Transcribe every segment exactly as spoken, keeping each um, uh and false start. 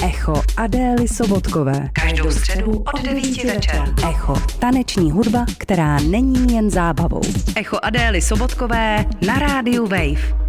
Echo Adély Sobotkové. Každou středu od devíti večer. Echo, taneční hudba, která není jen zábavou. Echo Adély Sobotkové na rádiu Wave.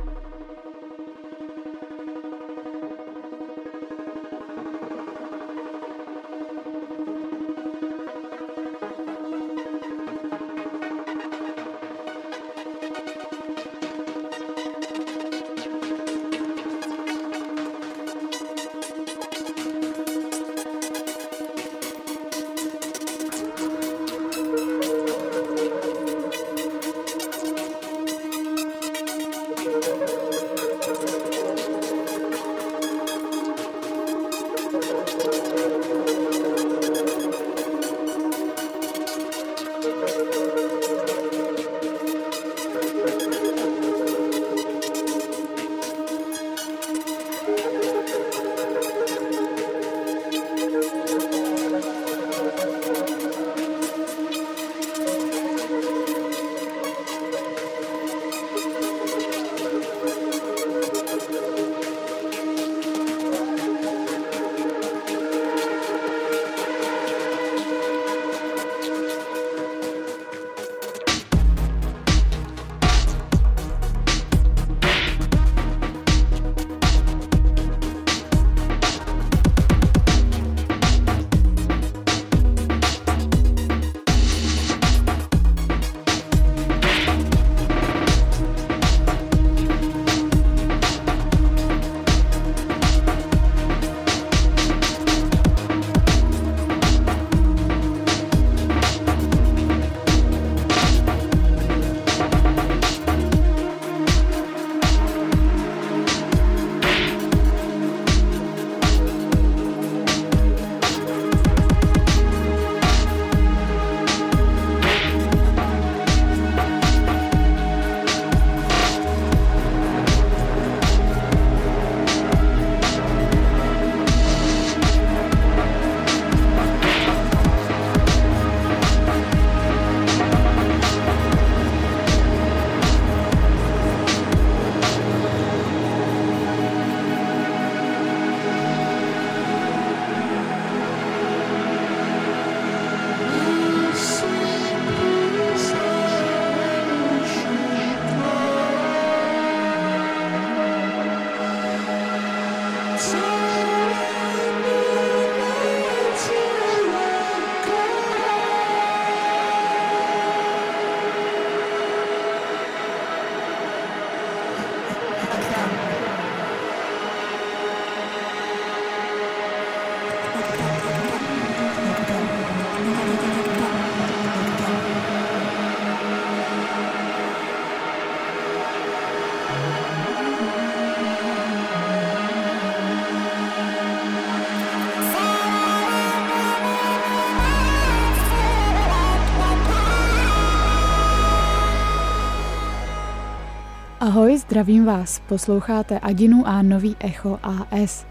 Ahoj, zdravím vás, posloucháte Adinu a nový Echo A S.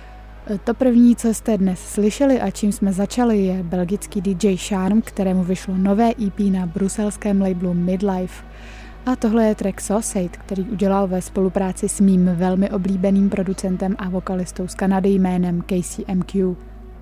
To první, co jste dnes slyšeli a čím jsme začali, je belgický D J Charm, kterému vyšlo nové E P na bruselském labelu Midlife. A tohle je track Sausage, který udělal ve spolupráci s mým velmi oblíbeným producentem a vokalistou z Kanady jménem K C M Q.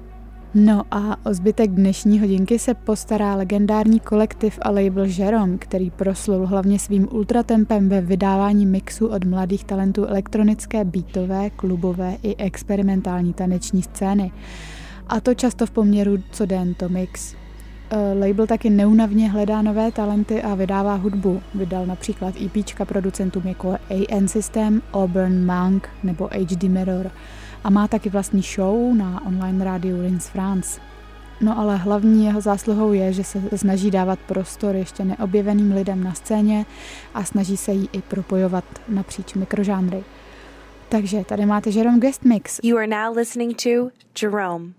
No a o zbytek dnešní hodinky se postará legendární kolektiv a label Jerome, který proslul hlavně svým ultratempem ve vydávání mixu od mladých talentů elektronické, beatové, klubové i experimentální taneční scény. A to často v poměru co den to mix. Label taky neúnavně hledá nové talenty a vydává hudbu. Vydal například EPčka producentům jako A N System, Auburn Monk nebo H D Mirror. A má taky vlastní show na online rádiu Rins France. No ale hlavní jeho zásluhou je, že se snaží dávat prostor ještě neobjeveným lidem na scéně a snaží se jí i propojovat napříč mikrožánry. Takže tady máte Jerome Guest Mix. You are now listening to Jerome.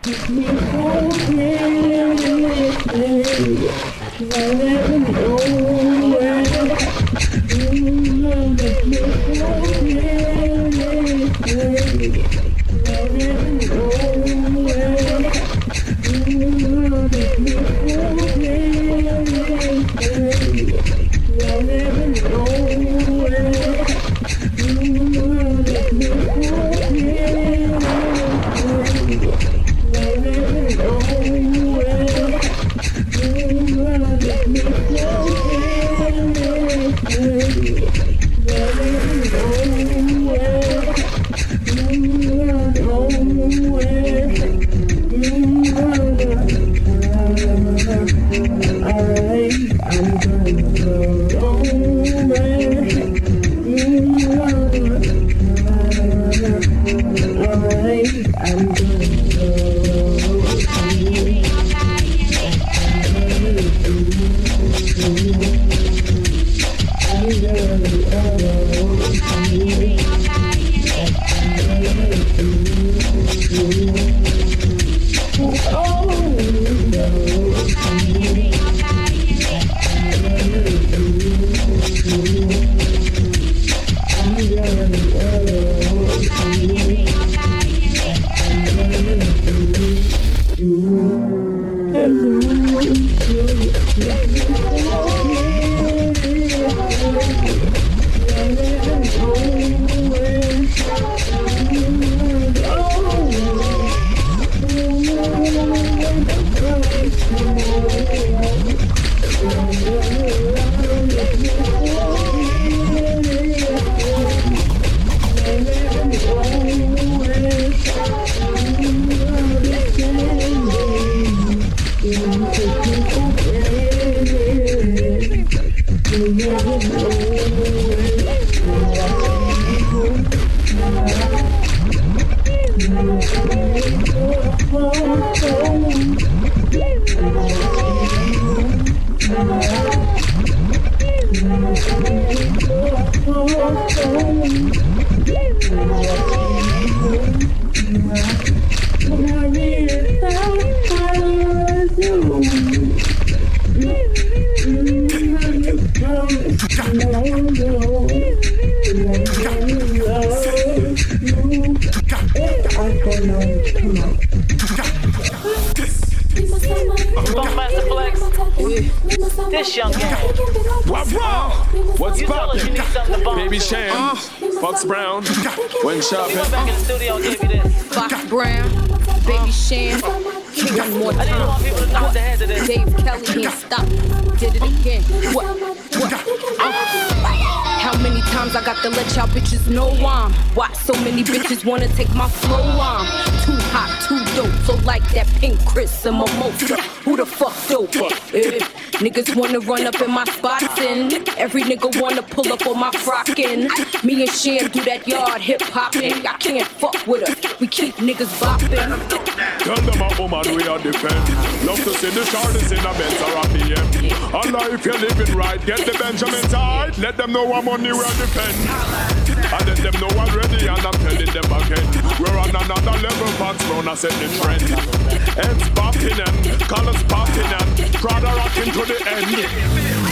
This young guy. What's wrong? What's poppin'? Baby Sham, uh, Fox Brown, when shopping. We went back in the studio and gave you this. Fox Brown, Baby Sham. One more time. I didn't want people to know the head of this. Dave Kelly can't stop. Did it again. What? What? Uh. How many times I got to let y'all bitches know I'm why so many bitches wanna take my flow on. Too hot, too dope, so like that pink Chris and Mimosa. Who the fuck doper? Eh. Niggas wanna run up in my spots and every nigga wanna pull up on my frockin'. Me and Sham do that yard hip hopping. I can't fuck with us, we keep niggas bopping. Tell them a woman we are defend. Love to see the shortest in a Benz or a B M. Allah, if you're living right, get the Benjamin side. Let them know I'm on the way to defend. I let them know I'm ready and I'm telling them again. We're on another level, Fox Brown, I set the trend. Heads popping and colors popping and Prada rocking to the end.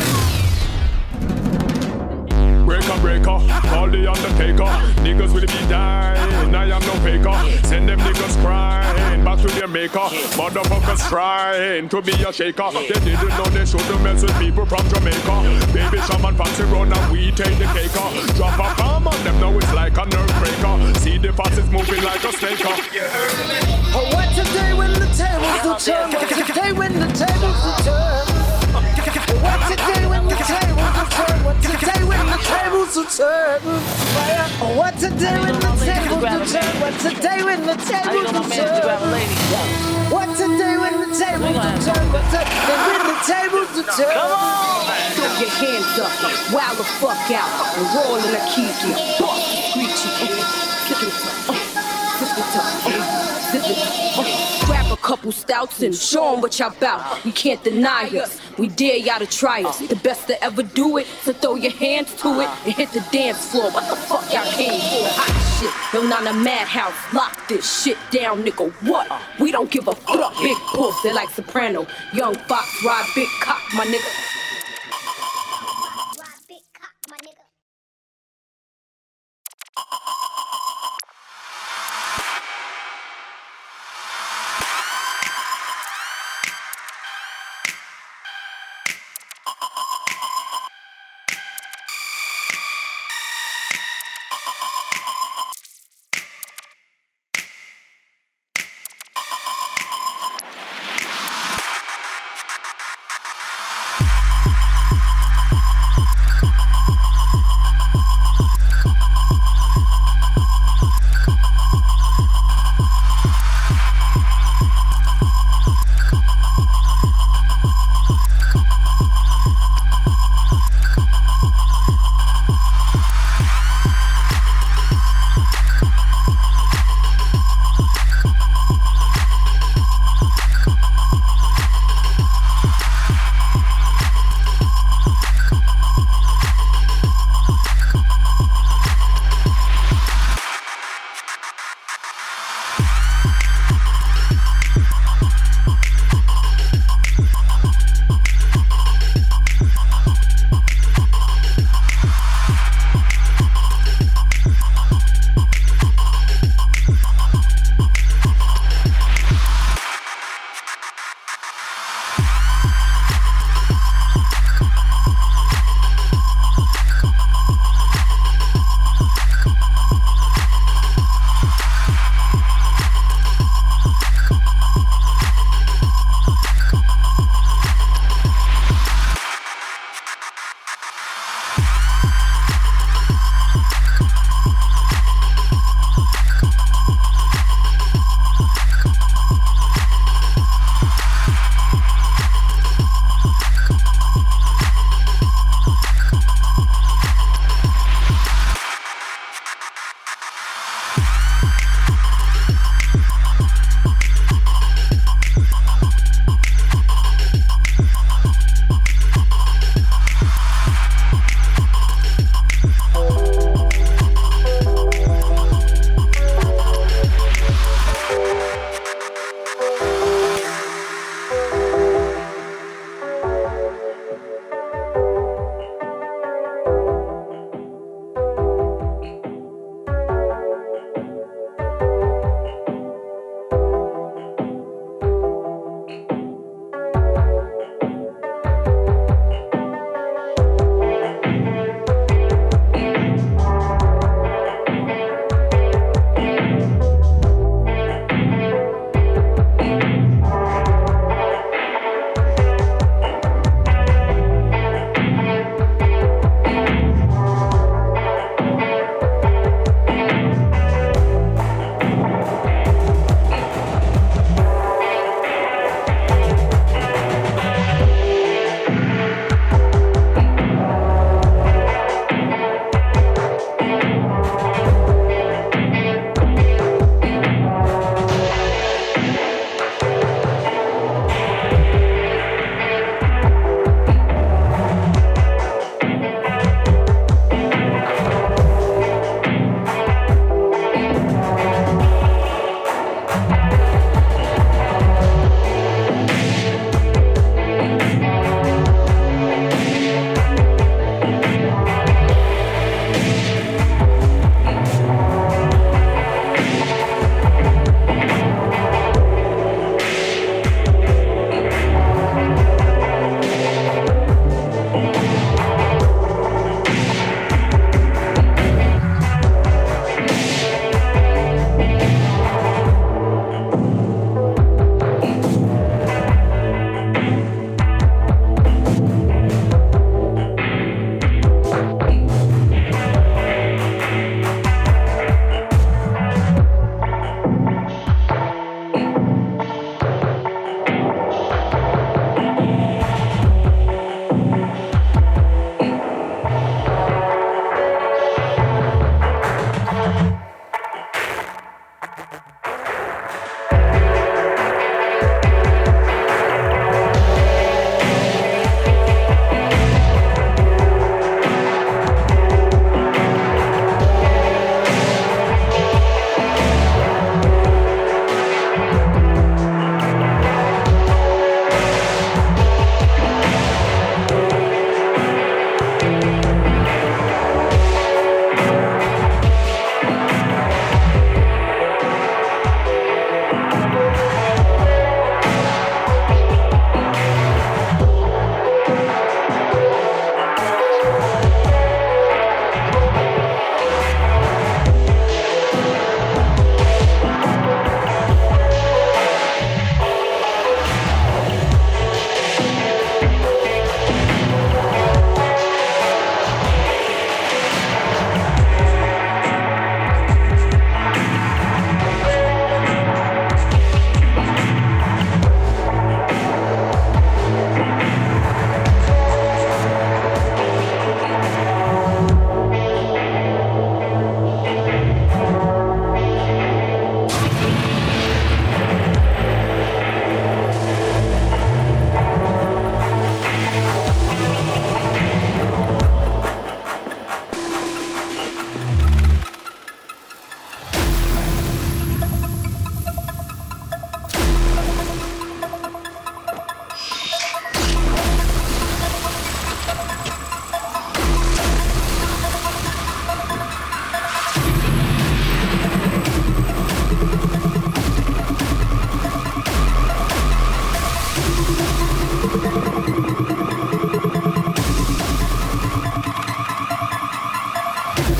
Breaker, breaker, call the undertaker. Niggas will be dying, I am no faker. Send them niggas crying back to their maker. Motherfuckers trying to be a shaker. They didn't know they shouldn't mess with people from Jamaica. Baby Shaman fancy run and we take the caker. Drop a bomb on them, now it's like a nerve breaker. See the fastest moving like a snake. Oh, what today when the tables will turn? What today when the tables will turn? What today when the tables will turn? What today when the tables will turn? Oh, what today when the tables will turn? What today when the tables will turn? What today when the tables will turn? What today when the tables will turn? Come on! Throw your hands up, wow the fuck out, and roll in a kiki, boss, screechy, flip it up, flip it up, zip it up. Grab a couple stouts and show 'em what y'all bout. You can't deny us, we dare y'all to try us. The best to ever do it, so throw your hands to it and hit the dance floor. What the fuck y'all came for? shit. Yo, not a madhouse. Lock this shit down, nigga. What? We don't give a fuck. Big pussy like Soprano. Young Fox ride big cock, my nigga.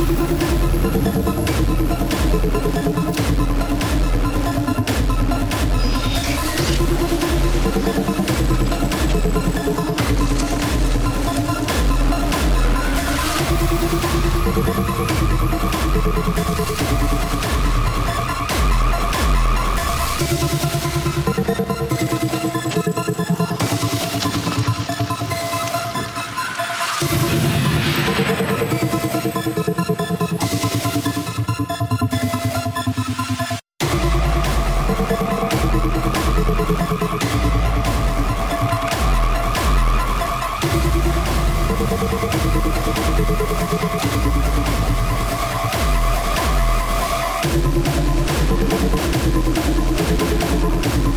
We'll be right back.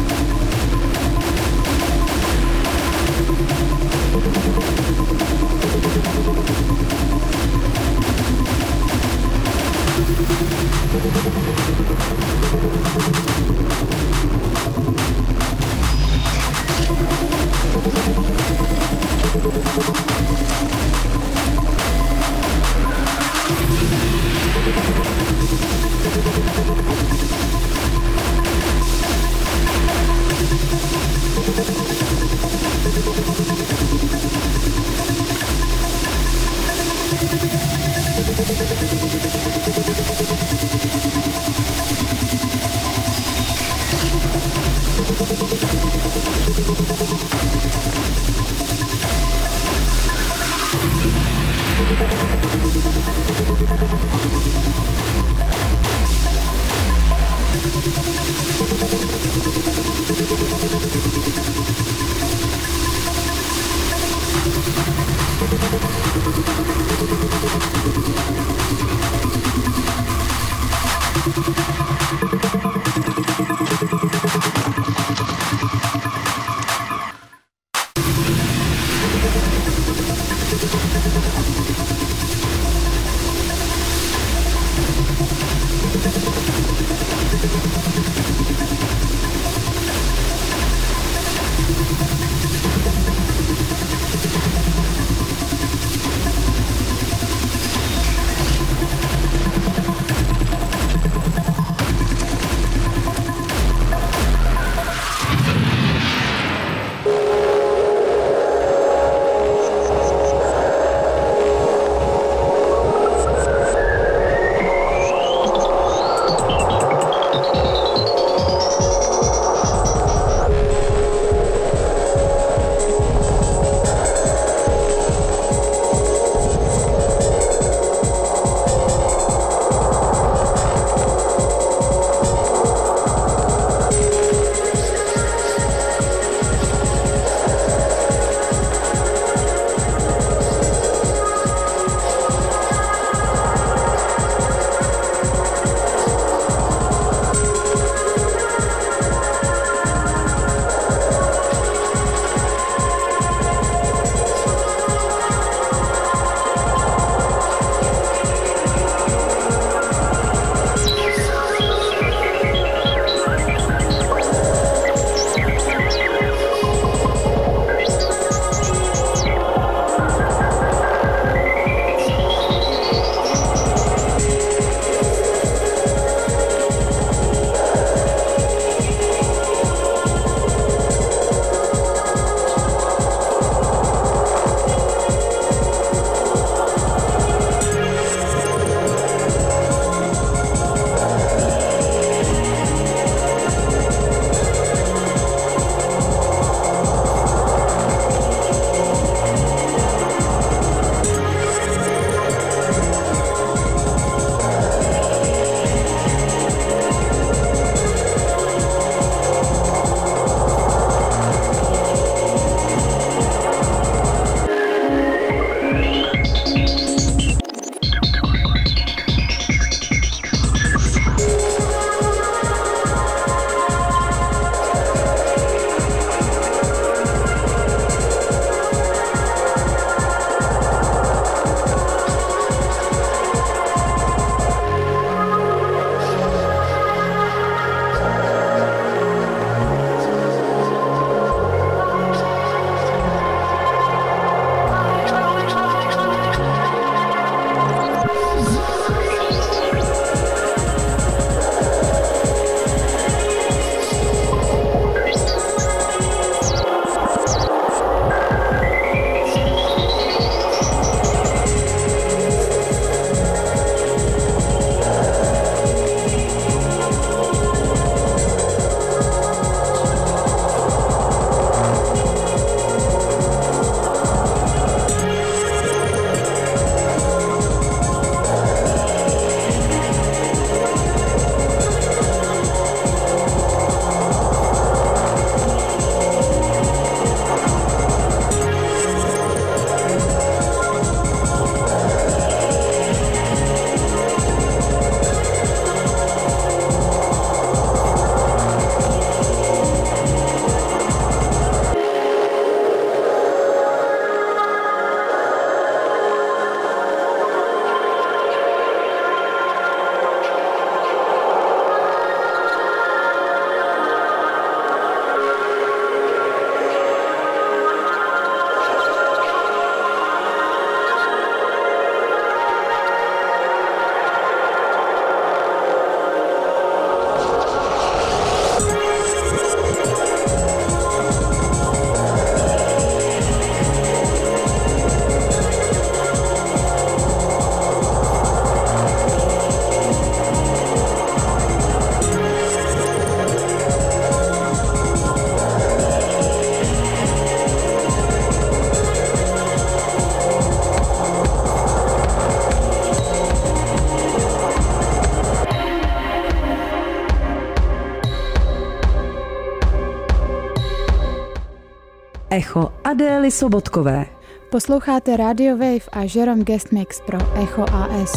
Adély Sobotkové. Posloucháte Radio Wave a Jerome Guest Mix pro Echo A S.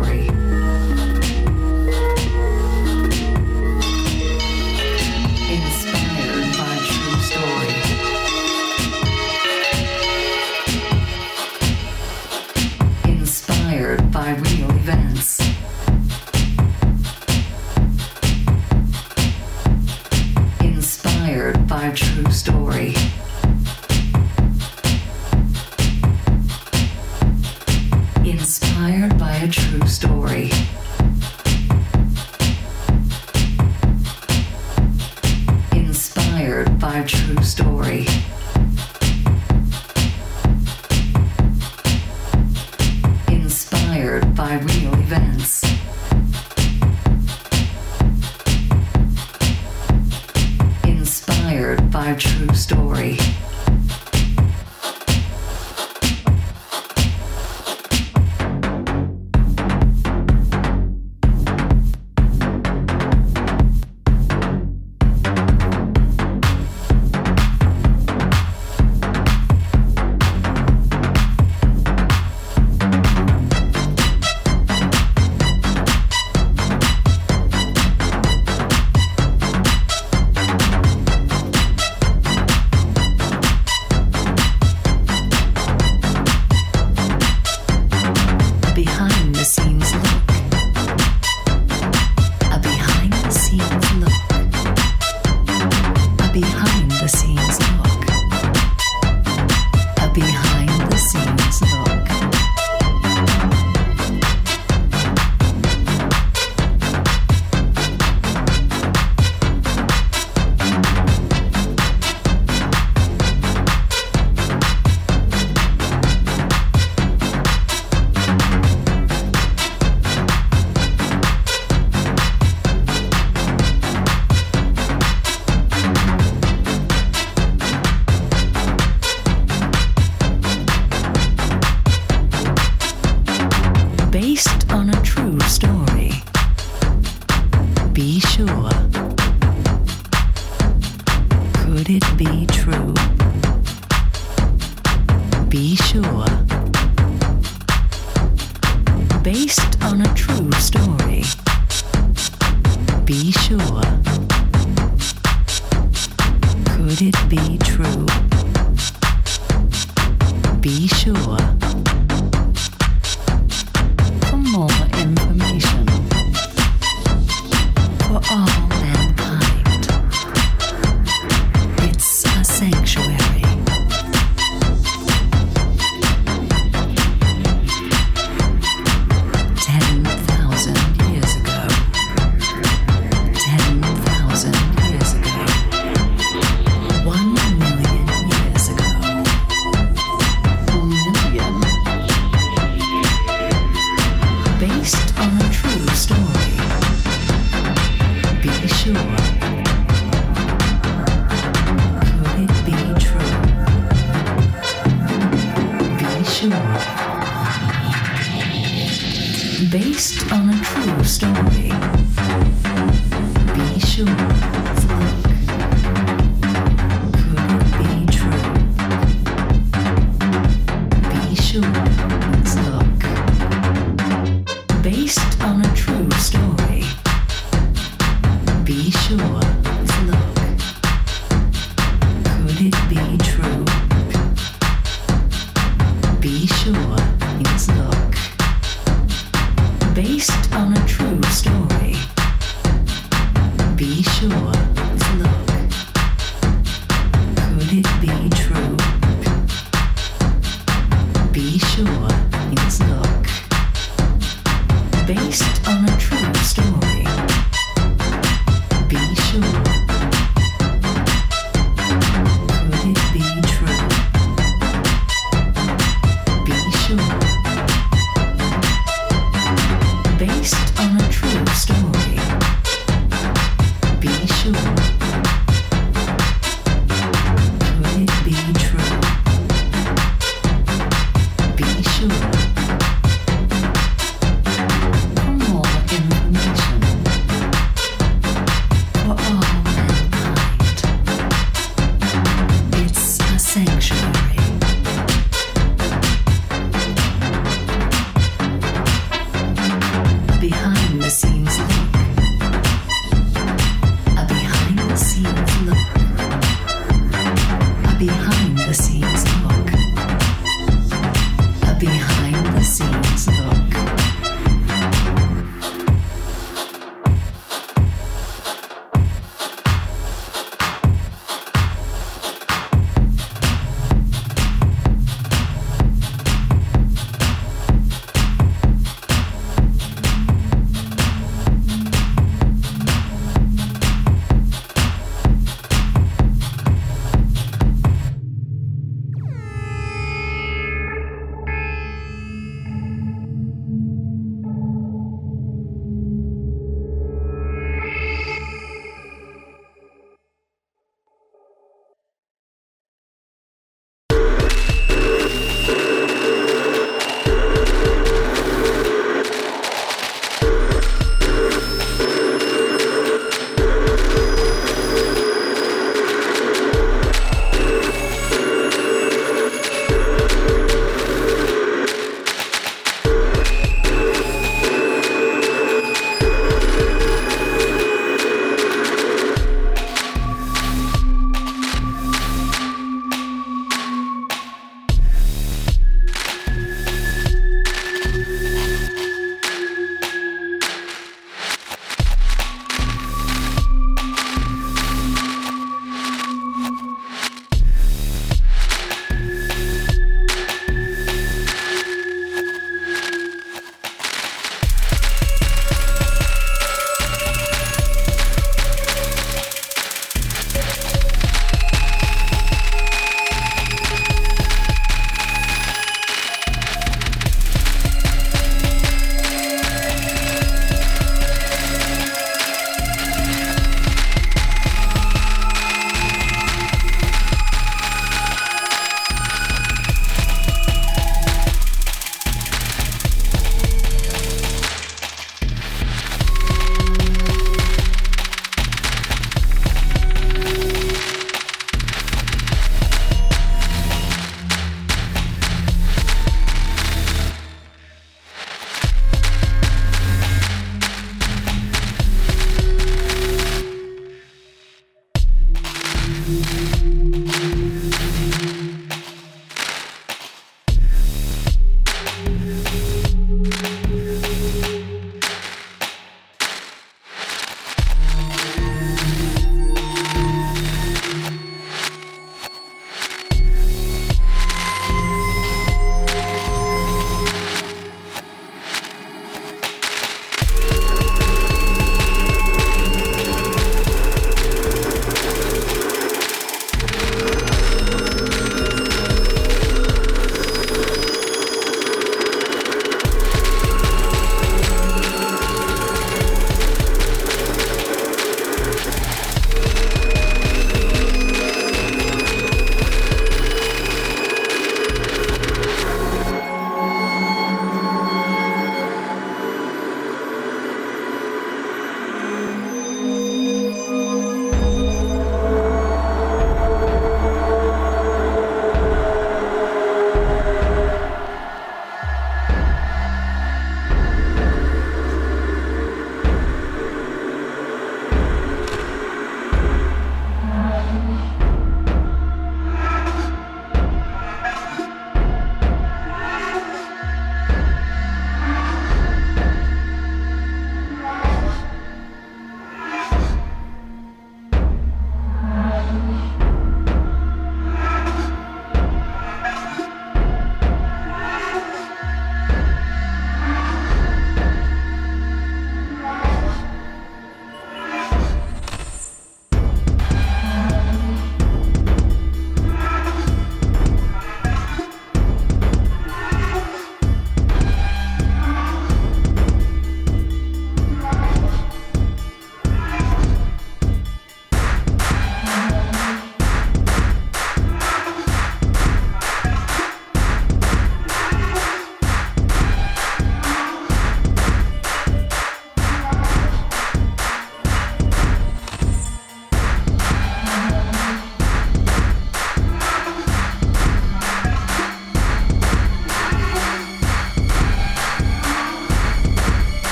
story. Inspired by true story. Inspired by real events. Inspired by true story. Inspired by a true story. Inspired by a true story. Inspired by real events. Inspired by a true story.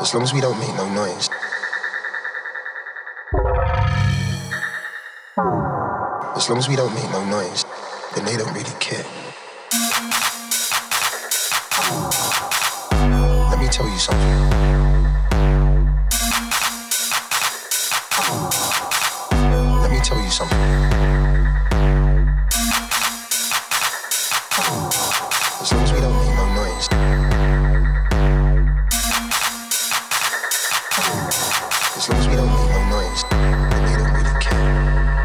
As long as we don't make no noise. As long as we don't make no noise, then they don't really care. Let me tell you something. Let me tell you something. As long as we don't make no noise. As long as we don't make no noise, then they don't really care.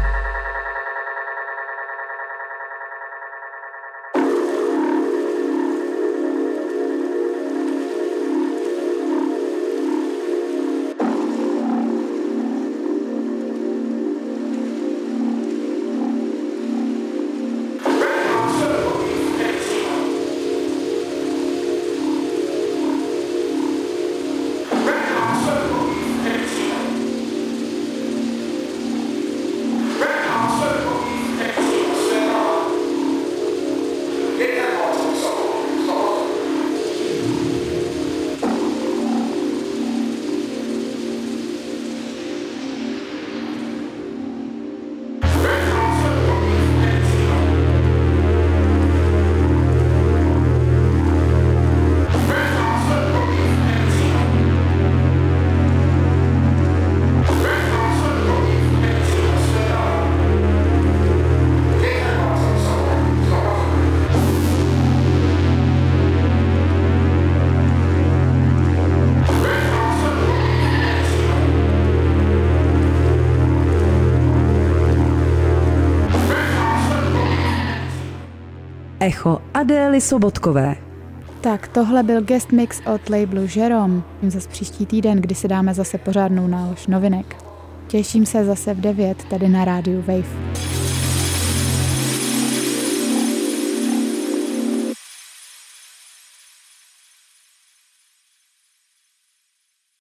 Echo Adély Sobotkové. Tak tohle byl guest mix od labelu Jerome. Jím zase příští týden, kdy si dáme zase pořádnou nálož novinek. Těším se zase v devět tady na rádiu Wave.